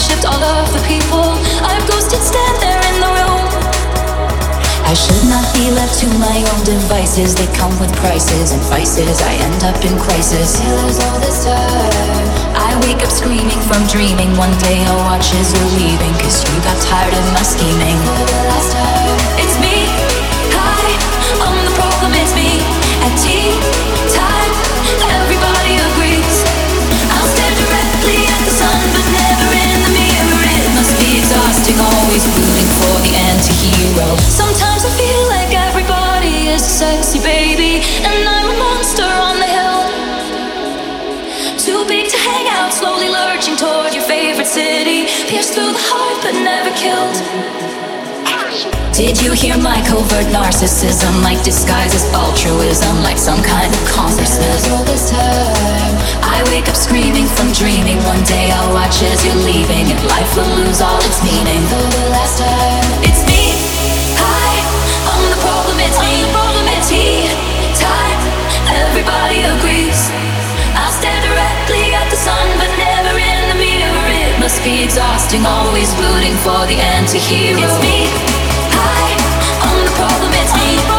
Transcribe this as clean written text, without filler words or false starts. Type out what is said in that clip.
shift all of the people. I've ghosted, stand there in the room. I should not be left to my own devices. They come with prices and vices. I end up in crisis. Killers all this time. I wake up screaming from dreaming. One day I'll watch as you're leaving, cause you got tired of my scheming. For the last time. It's me. Hi, I'm the problem, it's me. At tea time, everybody agrees. I'll stare directly at the sun, but never in the mirror. It must be exhausting, always rooting for the anti-hero. Sometimes I feel like everybody is a sexy baby, and I'm a monster on the hill. Too big to hang out, slowly lurching toward your favorite city. Pierced through the heart, but never killed. Did you hear my covert narcissism? Like disguises altruism, like some kind of consciousness. All this time, I wake up screaming from dreaming. One day I'll watch as you're leaving, and life will lose all its meaning. For the last time, it's me. Hi, I'm the problem. It's me. At tea time, everybody agrees. I'll stare directly at the sun, but never in the mirror. It must be exhausting, always rooting for the anti-hero. It's me. I'm the problem, it's me.